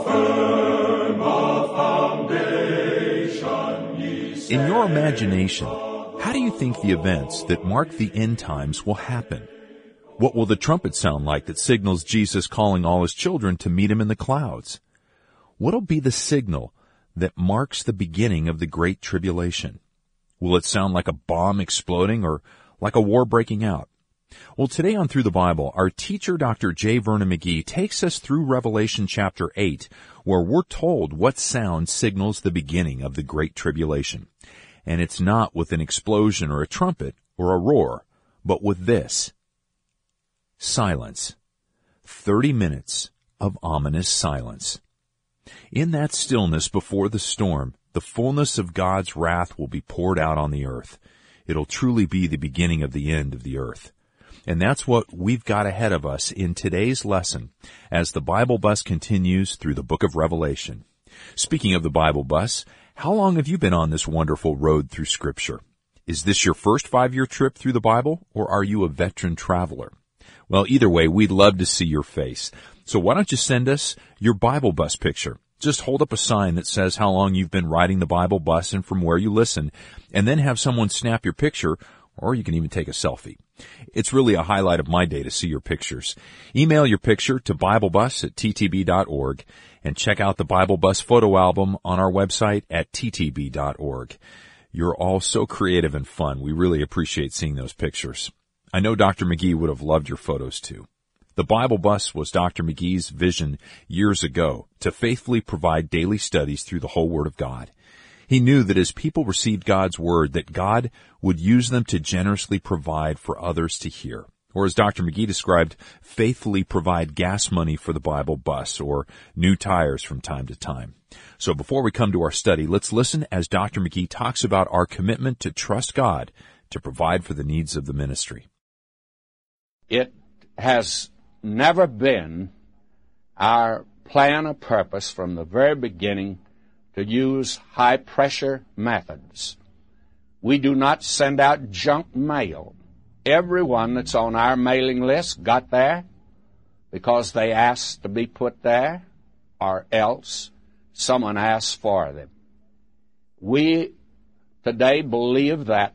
In your imagination, how do you think the events that mark the end times will happen? What will the trumpet sound like that signals Jesus calling all his children to meet him in the clouds? What'll be the signal that marks the beginning of the Great Tribulation? Will it sound like a bomb exploding or like a war breaking out? Well, today on Through the Bible, our teacher, Dr. J. Vernon McGee, takes us through Revelation chapter 8, where we're told what sound signals the beginning of the Great Tribulation. And it's not with an explosion or a trumpet or a roar, but with this: silence. 30 minutes of ominous silence. In that stillness before the storm, the fullness of God's wrath will be poured out on the earth. It'll truly be the beginning of the end of the earth. And that's what we've got ahead of us in today's lesson as the Bible Bus continues through the book of Revelation. Speaking of the Bible Bus, how long have you been on this wonderful road through Scripture? Is this your first 5-year trip through the Bible, or are you a veteran traveler? Well, either way, we'd love to see your face. So why don't you send us your Bible Bus picture? Just hold up a sign that says how long you've been riding the Bible Bus and from where you listen, and then have someone snap your picture, or you can even take a selfie. It's really a highlight of my day to see your pictures. Email your picture to BibleBus@ttb.org and check out the Bible Bus photo album on our website at ttb.org. You're all so creative and fun. We really appreciate seeing those pictures. I know Dr. McGee would have loved your photos too. The Bible Bus was Dr. McGee's vision years ago to faithfully provide daily studies through the whole Word of God. He knew that as people received God's Word, that God would use them to generously provide for others to hear. Or as Dr. McGee described, faithfully provide gas money for the Bible Bus or new tires from time to time. So before we come to our study, let's listen as Dr. McGee talks about our commitment to trust God to provide for the needs of the ministry. It has never been our plan or purpose from the very beginning to use high-pressure methods. We do not send out junk mail. Everyone that's on our mailing list got there because they asked to be put there, or else someone asked for them. We today believe that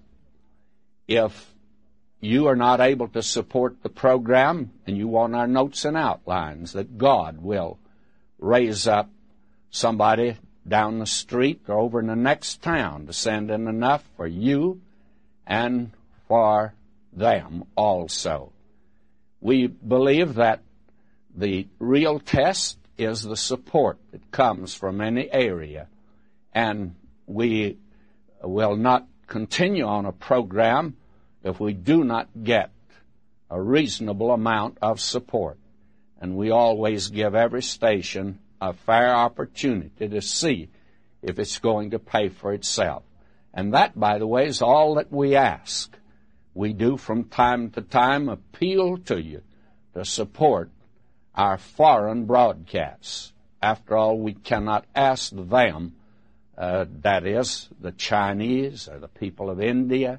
if you are not able to support the program and you want our notes and outlines, that God will raise up somebody down the street or over in the next town to send in enough for you and for them also. We believe that the real test is the support that comes from any area, and we will not continue on a program if we do not get a reasonable amount of support. And we always give every station a fair opportunity to see if it's going to pay for itself. And that, by the way, is all that we ask. We do from time to time appeal to you to support our foreign broadcasts. After all, we cannot ask them, that is, the Chinese or the people of India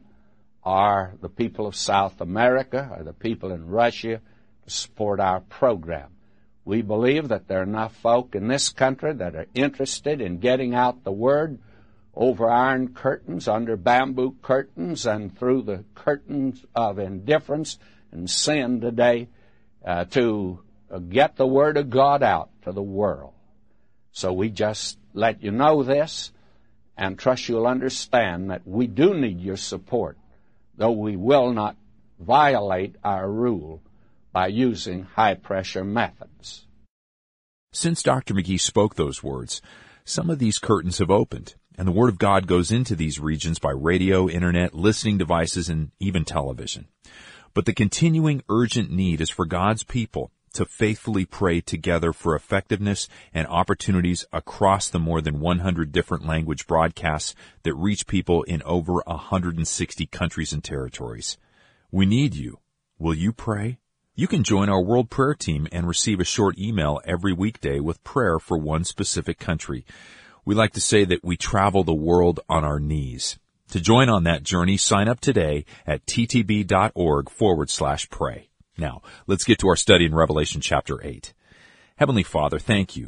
or the people of South America or the people in Russia to support our program. We believe that there are enough folk in this country that are interested in getting out the Word over iron curtains, under bamboo curtains, and through the curtains of indifference and sin today to get the Word of God out to the world. So we just let you know this and trust you'll understand that we do need your support, though we will not violate our rule by using high-pressure methods. Since Dr. McGee spoke those words, some of these curtains have opened, and the Word of God goes into these regions by radio, internet, listening devices, and even television. But the continuing urgent need is for God's people to faithfully pray together for effectiveness and opportunities across the more than 100 different language broadcasts that reach people in over 160 countries and territories. We need you. Will you pray? You can join our World Prayer Team and receive a short email every weekday with prayer for one specific country. We like to say that we travel the world on our knees. To join on that journey, sign up today at ttb.org/pray. Now, let's get to our study in Revelation chapter 8. Heavenly Father, thank you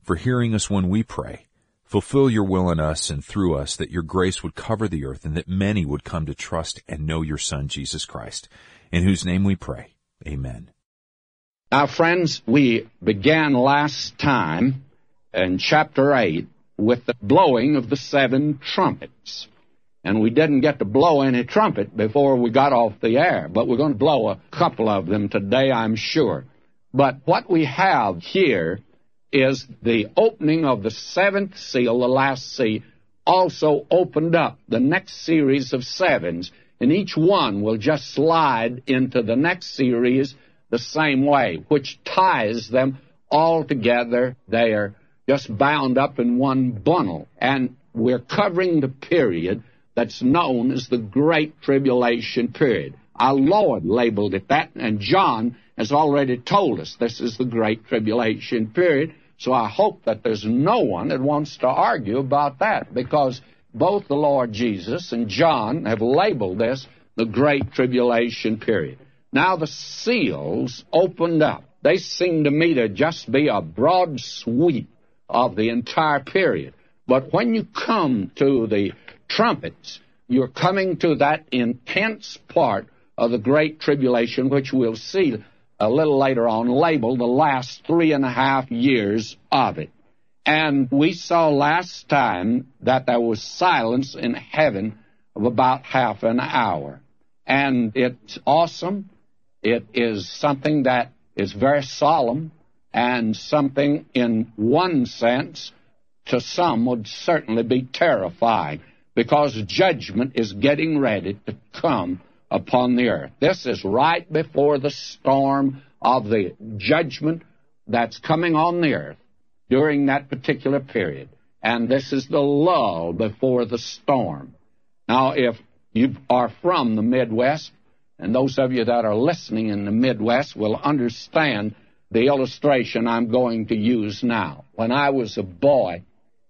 for hearing us when we pray. Fulfill your will in us and through us, that your grace would cover the earth and that many would come to trust and know your Son, Jesus Christ, in whose name we pray. Amen. Now, friends, we began last time in chapter 8 with the blowing of the 7 trumpets. And we didn't get to blow any trumpet before we got off the air, but we're going to blow a couple of them today, I'm sure. But what we have here is the opening of the 7th seal, the last seal, also opened up the next series of 7s, and each one will just slide into the next series the same way, which ties them all together. They are just bound up in one bundle, and we're covering the period that's known as the Great Tribulation period. Our Lord labeled it that, and John has already told us this is the Great Tribulation period, so I hope that there's no one that wants to argue about that, because both the Lord Jesus and John have labeled this the Great Tribulation period. Now the seals opened up. They seem to me to just be a broad sweep of the entire period. But when you come to the trumpets, you're coming to that intense part of the Great Tribulation, which we'll see a little later on, labeled the last 3.5 years of it. And we saw last time that there was silence in heaven of about half an hour. And it's awesome. It is something that is very solemn, and something in one sense to some would certainly be terrifying, because judgment is getting ready to come upon the earth. This is right before the storm of the judgment that's coming on the earth during that particular period. And this is the lull before the storm. Now, if you are from the Midwest, and those of you that are listening in the Midwest will understand the illustration I'm going to use now. When I was a boy,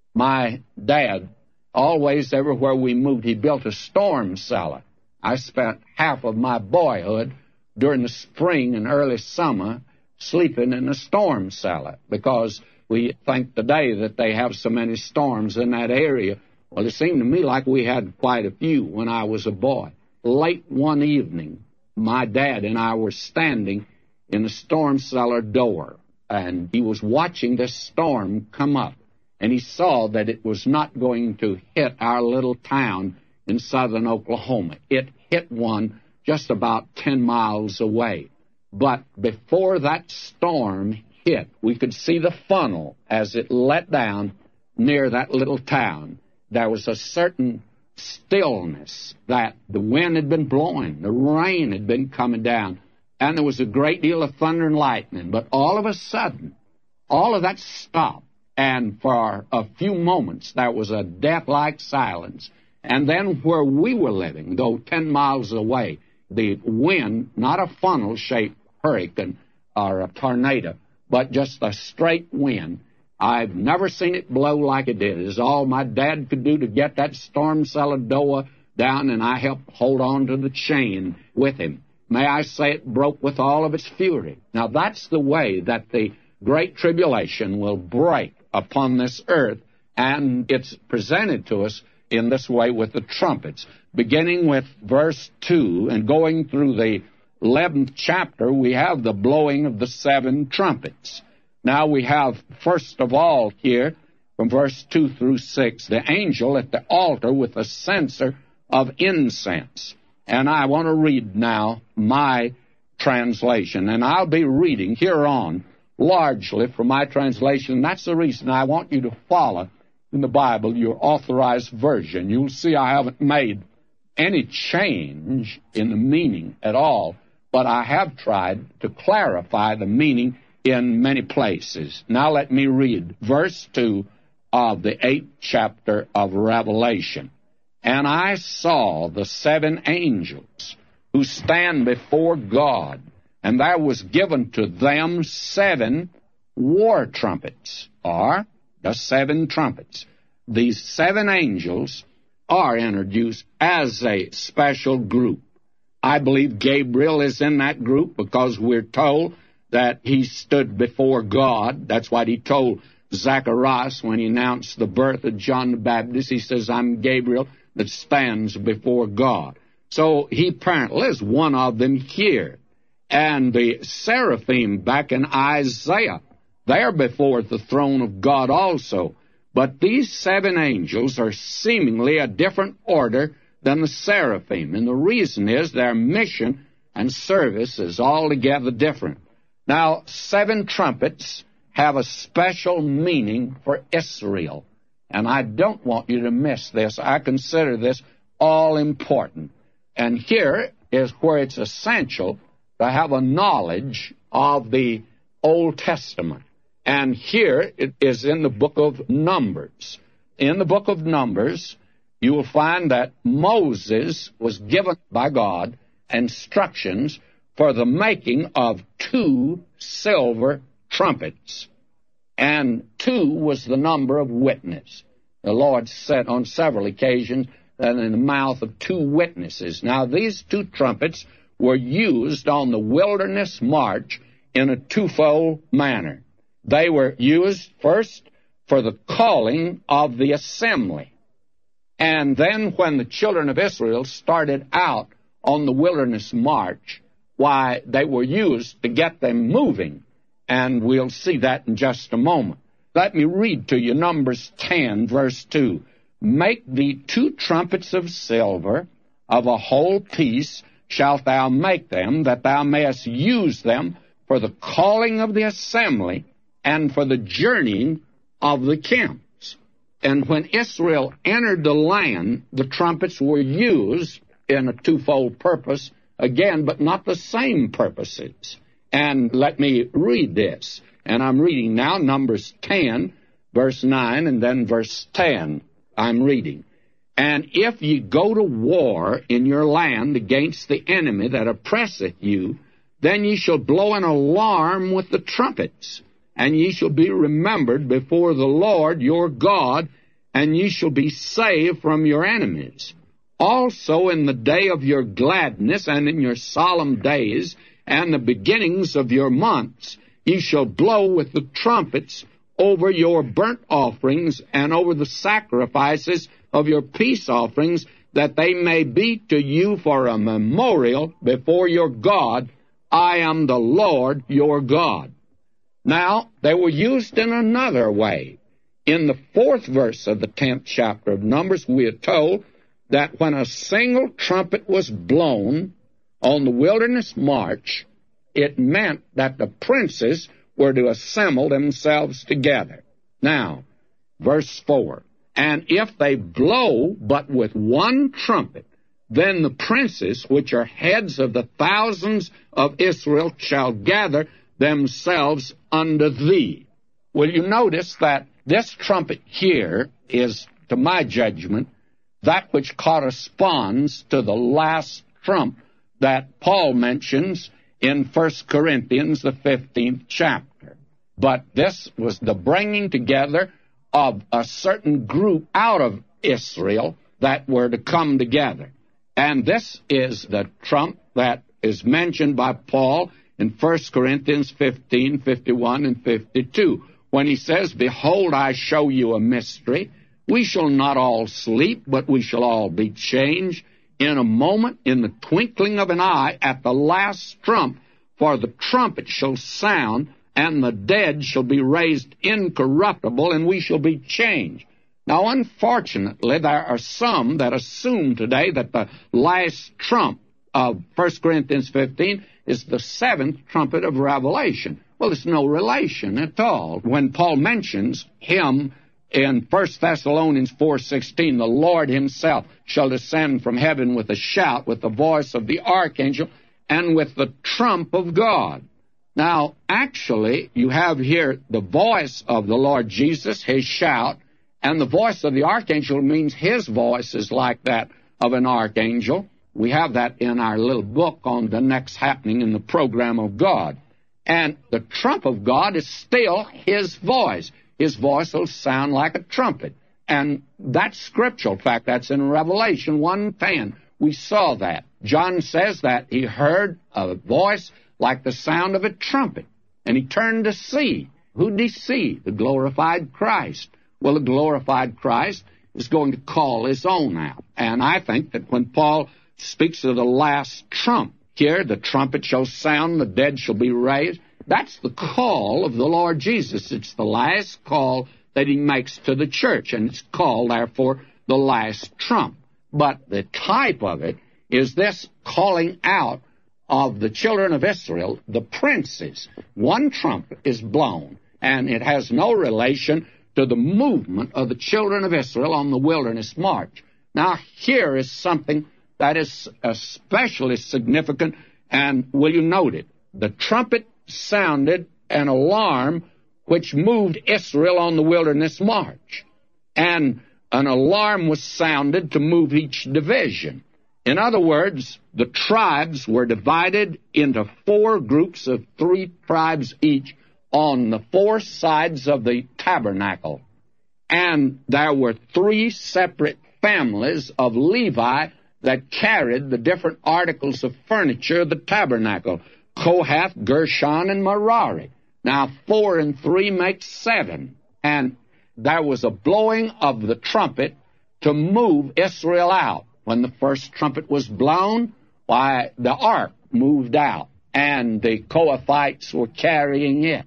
my dad, always everywhere we moved, he built a storm cellar. I spent half of my boyhood during the spring and early summer sleeping in a storm cellar, because we think today that they have so many storms in that area. Well, it seemed to me like we had quite a few when I was a boy. Late one evening, my dad and I were standing in the storm cellar door, and he was watching this storm come up, and he saw that it was not going to hit our little town in southern Oklahoma. It hit one just about 10 miles away. But before that storm hit, we could see the funnel as it let down near that little town. There was a certain stillness, that the wind had been blowing, the rain had been coming down, and there was a great deal of thunder and lightning. But all of a sudden, all of that stopped, and for a few moments there was a death-like silence. And then where we were living, though 10 miles away, the wind, not a funnel-shaped hurricane or a tornado, but just a straight wind. I've never seen it blow like it did. It's all my dad could do to get that storm cellar door down, and I helped hold on to the chain with him. May I say it broke with all of its fury. Now, that's the way that the Great Tribulation will break upon this earth, and it's presented to us in this way with the trumpets. Beginning with verse 2 and going through the 11th chapter, we have the blowing of the 7 trumpets. Now we have, first of all here, from verse 2 through 6, the angel at the altar with a censer of incense. And I want to read now my translation, and I'll be reading here on largely from my translation. That's the reason I want you to follow in the Bible your authorized version. You'll see I haven't made any change in the meaning at all, but I have tried to clarify the meaning in many places. Now let me read verse 2 of the 8th chapter of Revelation. And I saw the 7 angels who stand before God, and there was given to them 7 war trumpets, or the 7 trumpets. These 7 angels are introduced as a special group. I believe Gabriel is in that group, because we're told that he stood before God. That's what he told Zacharias, when he announced the birth of John the Baptist, he says, I'm Gabriel that stands before God. So he apparently is one of them here. And the seraphim back in Isaiah, they're before the throne of God also. But these 7 angels are seemingly a different order than the seraphim. And the reason is their mission and service is altogether different. Now, 7 trumpets have a special meaning for Israel. And I don't want you to miss this. I consider this all important. And here is where it's essential to have a knowledge of the Old Testament. And here it is in the book of Numbers. In the book of Numbers, you will find that Moses was given by God instructions for the making of 2 silver trumpets. And 2 was the number of witness. The Lord said on several occasions that in the mouth of 2 witnesses. Now, these 2 trumpets were used on the wilderness march in a twofold manner. They were used first for the calling of the assembly. And then when the children of Israel started out on the wilderness march, why, they were used to get them moving. And we'll see that in just a moment. Let me read to you Numbers 10, verse 2. Make thee 2 trumpets of silver, of a whole piece shalt thou make them, that thou mayest use them for the calling of the assembly and for the journeying of the camps. And when Israel entered the land, the trumpets were used in a twofold purpose, again, but not the same purposes. And let me read this. And I'm reading now Numbers 10, verse 9, and then verse 10. I'm reading. And if ye go to war in your land against the enemy that oppresseth you, then ye shall blow an alarm with the trumpets, and ye shall be remembered before the Lord your God, and ye shall be saved from your enemies. Also in the day of your gladness and in your solemn days and the beginnings of your months, ye shall blow with the trumpets over your burnt offerings and over the sacrifices of your peace offerings, that they may be to you for a memorial before your God. I am the Lord your God. Now, they were used in another way. In the 4th verse of the 10th chapter of Numbers, we are told that when a single trumpet was blown on the wilderness march, it meant that the princes were to assemble themselves together. Now, verse 4, and if they blow but with 1 trumpet, then the princes, which are heads of the thousands of Israel, shall gather themselves unto thee. Will you notice that this trumpet here is, to my judgment, that which corresponds to the last trump that Paul mentions in 1 Corinthians, the 15th chapter. But this was the bringing together of a certain group out of Israel that were to come together. And this is the trump that is mentioned by Paul in 1 Corinthians 15, 51, and 52, when he says, Behold, I show you a mystery. We shall not all sleep, but we shall all be changed in a moment, in the twinkling of an eye, at the last trump. For the trumpet shall sound, and the dead shall be raised incorruptible, and we shall be changed. Now, unfortunately, there are some that assume today that the last trump of 1 Corinthians 15 is the 7th trumpet of Revelation. Well, it's no relation at all. When Paul mentions him in 1 Thessalonians 4:16, the Lord himself shall descend from heaven with a shout, with the voice of the archangel, and with the trump of God. Now, actually, you have here the voice of the Lord Jesus, his shout, and the voice of the archangel means his voice is like that of an archangel. We have that in our little book on the next happening in the program of God. And the trump of God is still his voice. His voice will sound like a trumpet. And that's scriptural. In fact, that's in Revelation 1:10. We saw that. John says that he heard a voice like the sound of a trumpet, and he turned to see. Who did he see? The glorified Christ. Well, the glorified Christ is going to call his own out. And I think that when Paul speaks of the last trump here, the trumpet shall sound, the dead shall be raised, that's the call of the Lord Jesus. It's the last call that he makes to the church, and it's called, therefore, the last trump. But the type of it is this calling out of the children of Israel, the princes. One trumpet is blown, and it has no relation to the movement of the children of Israel on the wilderness march. Now, here is something that is especially significant, and will you note it? The trumpet sounded an alarm which moved Israel on the wilderness march. And an alarm was sounded to move each division. In other words, the tribes were divided into 4 groups of 3 tribes each on the 4 sides of the tabernacle. And there were 3 separate families of Levi that carried the different articles of furniture of the tabernacle: Kohath, Gershon, and Merari. Now, 4 and 3 make 7. And there was a blowing of the trumpet to move Israel out. When the first trumpet was blown, why, the ark moved out, and the Kohathites were carrying it.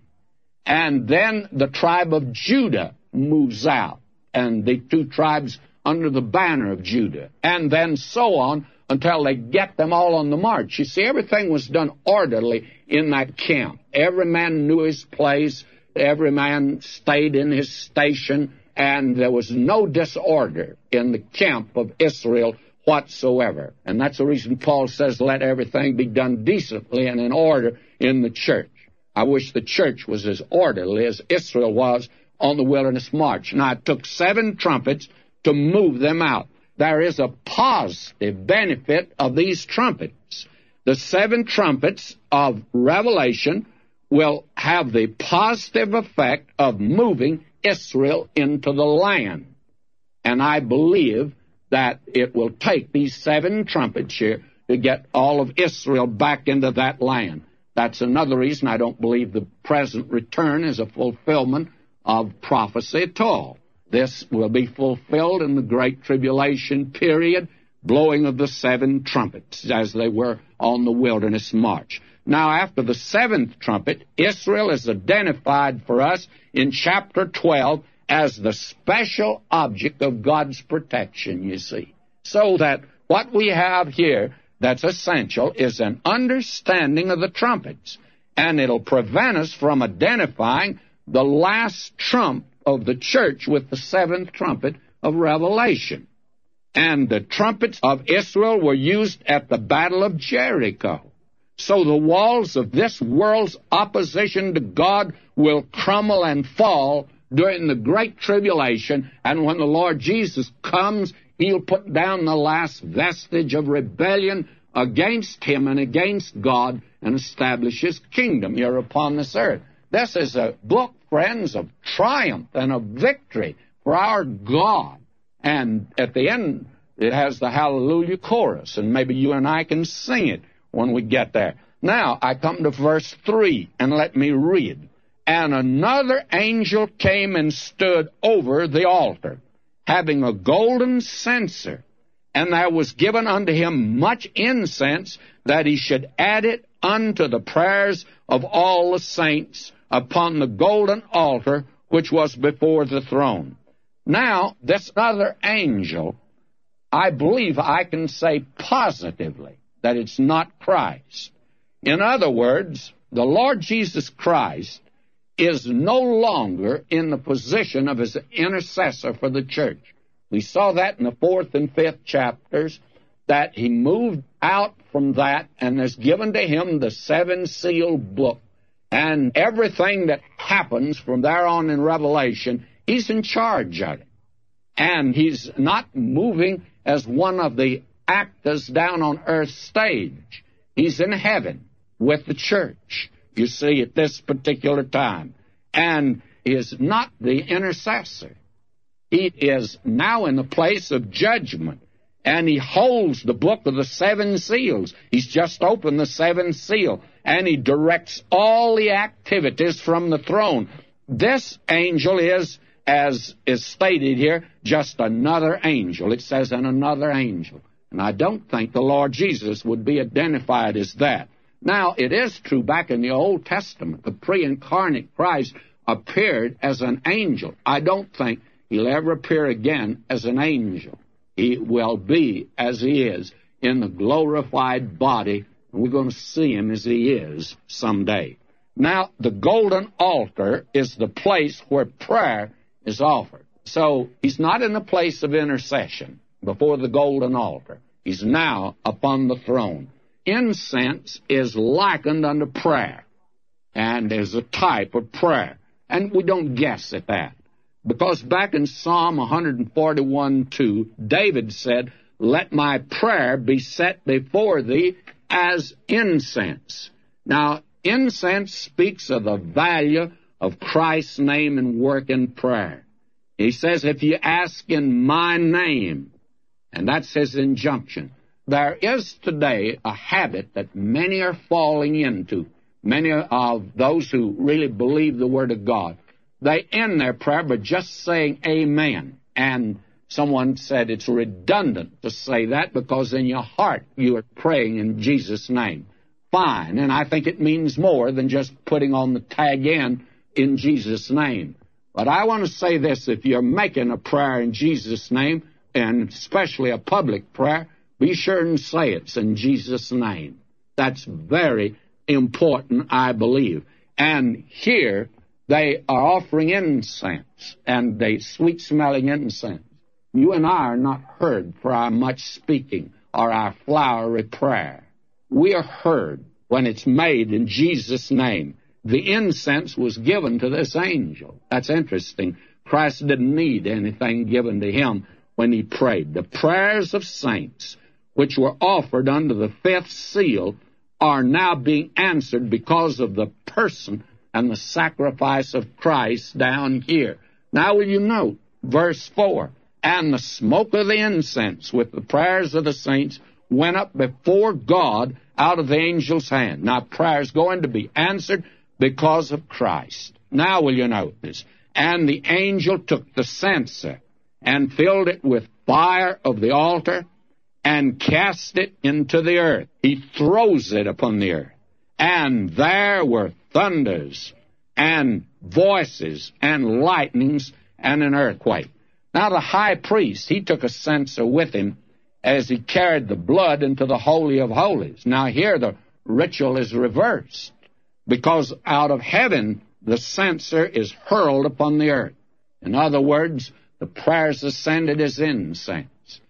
And then the tribe of Judah moves out, and the 2 tribes under the banner of Judah, and then so on until they get them all on the march. You see, everything was done orderly in that camp. Every man knew his place, every man stayed in his station, and there was no disorder in the camp of Israel whatsoever. And that's the reason Paul says, let everything be done decently and in order in the church. I wish the church was as orderly as Israel was on the wilderness march. Now, it took 7 trumpets to move them out. There is a positive benefit of these trumpets. The 7 trumpets of Revelation will have the positive effect of moving Israel into the land. And I believe that it will take these 7 trumpets here to get all of Israel back into that land. That's another reason I don't believe the present return is a fulfillment of prophecy at all. This will be fulfilled in the Great Tribulation period, blowing of the 7 trumpets, as they were on the wilderness march. Now, after the 7th trumpet, Israel is identified for us in chapter 12 as the special object of God's protection, you see. So that what we have here that's essential is an understanding of the trumpets, and it'll prevent us from identifying the last trump of the church with the 7th trumpet of Revelation. And the trumpets of Israel were used at the Battle of Jericho. So the walls of this world's opposition to God will crumble and fall during the Great Tribulation, and when the Lord Jesus comes, he'll put down the last vestige of rebellion against him and against God and establish his kingdom here upon this earth. This is a book, friends, of triumph and of victory for our God. And at the end, it has the Hallelujah chorus, and maybe you and I can sing it when we get there. Now, I come to verse 3, and let me read. And another angel came and stood over the altar, having a golden censer, and there was given unto him much incense, that he should add it unto the prayers of all the saints upon the golden altar which was before the throne. Now, this other angel, I believe I can say positively that it's not Christ. In other words, the Lord Jesus Christ is no longer in the position of his intercessor for the church. We saw that in the 4th and 5th chapters, that he moved out from that and has given to him the 7-sealed book. And everything that happens from there on in Revelation, he's in charge of it. And he's not moving as one of the actors down on earth's stage. He's in heaven with the church, you see, at this particular time. And is not the intercessor. He is now in the place of judgment, and he holds the book of the 7 seals. He's just opened the 7th seal, and he directs all the activities from the throne. this angel is, as is stated here, just another angel. It says, and another angel. And I don't think the Lord Jesus would be identified as that. Now, it is true back in the Old Testament, the pre-incarnate Christ appeared as an angel. I don't think he'll ever appear again as an angel. He will be as he is in the glorified body, and we're going to see him as he is someday. Now, the golden altar is the place where prayer is offered. So he's not in the place of intercession before the golden altar. He's now upon the throne. Incense is likened unto prayer and is a type of prayer. And we don't guess at that. Because back in Psalm 141:2, David said, let my prayer be set before thee as incense. Now, incense speaks of the value of Christ's name and work in prayer. He says, if you ask in my name, and that's his injunction. There is today a habit that many are falling into, many of those who really believe the Word of God. They end their prayer by just saying amen. And someone said it's redundant to say that because in your heart you are praying in Jesus' name. Fine, and I think it means more than just putting on the tag in Jesus' name. But I want to say this, if you're making a prayer in Jesus' name, and especially a public prayer, be sure and say it's in Jesus' name. That's very important, I believe. And here they are offering incense, and they sweet-smelling incense. You and I are not heard for our much speaking or our flowery prayer. We are heard when it's made in Jesus' name. The incense was given to this angel. That's interesting. Christ didn't need anything given to him when he prayed. The prayers of saints, which were offered under the fifth seal, are now being answered because of the person and the sacrifice of Christ down here. Now will you note, verse 4, and the smoke of the incense with the prayers of the saints went up before God out of the angel's hand. Now prayer's going to be answered because of Christ. Now will you note this? And the angel took the censer and filled it with fire of the altar and cast it into the earth. He throws it upon the earth. And there were thunders and voices and lightnings and an earthquake. Now the high priest, he took a censer with him as he carried the blood into the Holy of Holies. Now here the ritual is reversed, because out of heaven the censer is hurled upon the earth. In other words, the prayers ascended as incense.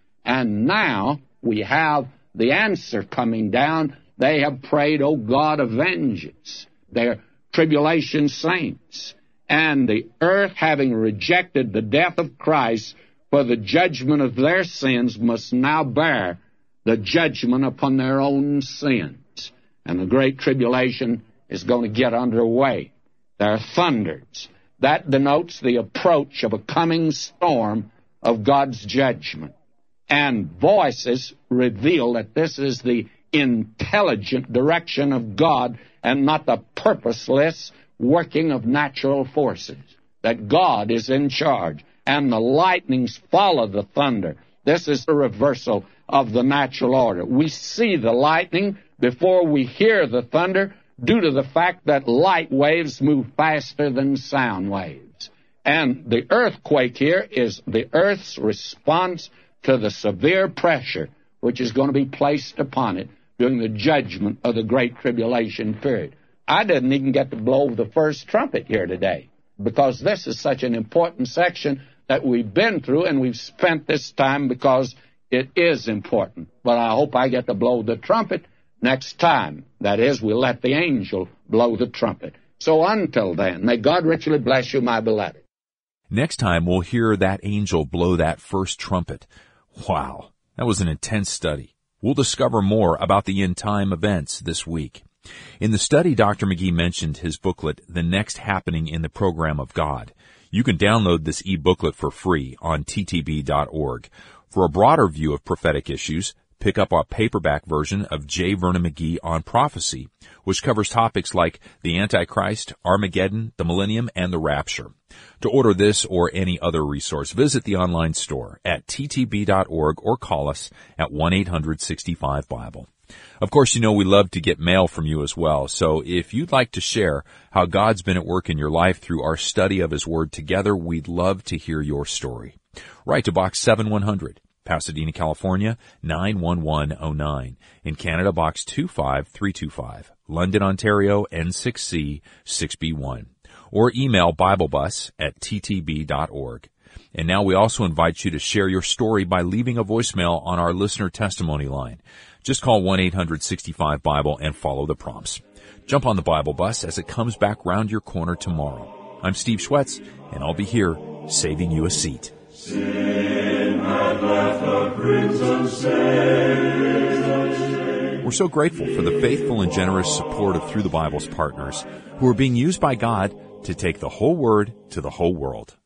And now we have the answer coming down. They have prayed, O God of vengeance. They're tribulation saints. And the earth, having rejected the death of Christ for the judgment of their sins, must now bear the judgment upon their own sins. And the great tribulation is going to get underway. There are thunders. That denotes the approach of a coming storm of God's judgment. And voices reveal that this is the intelligent direction of God and not the purposeless working of natural forces. That God is in charge. And the lightnings follow the thunder. This is the reversal of the natural order. We see the lightning before we hear the thunder, due to the fact that light waves move faster than sound waves. And the earthquake here is the earth's response to the severe pressure which is going to be placed upon it during the judgment of the Great Tribulation period. I didn't even get to blow the first trumpet here today, because this is such an important section that we've been through, and we've spent this time because it is important. But I hope I get to blow the trumpet next time. That is, we'll let the angel blow the trumpet. So until then, may God richly bless you, my beloved. Next time, we'll hear that angel blow that first trumpet. Wow, that was an intense study. We'll discover more about the end-time events this week. In the study, Dr. McGee mentioned his booklet, The Next Happening in the Program of God. You can download this e-booklet for free on ttb.org. For a broader view of prophetic issues, Pick up our paperback version of J. Vernon McGee on Prophecy, which covers topics like the Antichrist, Armageddon, the Millennium, and the Rapture. To order this or any other resource, visit the online store at ttb.org or call us at 1-800-65-BIBLE. Of course, you know we love to get mail from you as well, so if you'd like to share how God's been at work in your life through our study of His Word together, we'd love to hear your story. Write to Box 7100, Pasadena, California, 91109. In Canada, Box 25325, London, Ontario, N6C 6B1. Or email BibleBus@ttb.org. And now we also invite you to share your story by leaving a voicemail on our listener testimony line. Just call 1-800-65-BIBLE and follow the prompts. Jump on the Bible Bus as it comes back round your corner tomorrow. I'm Steve Schwetz, and I'll be here saving you a seat. Sin hath left a crimson stain. We're so grateful for the faithful and generous support of Through the Bible's partners who are being used by God to take the whole Word to the whole world.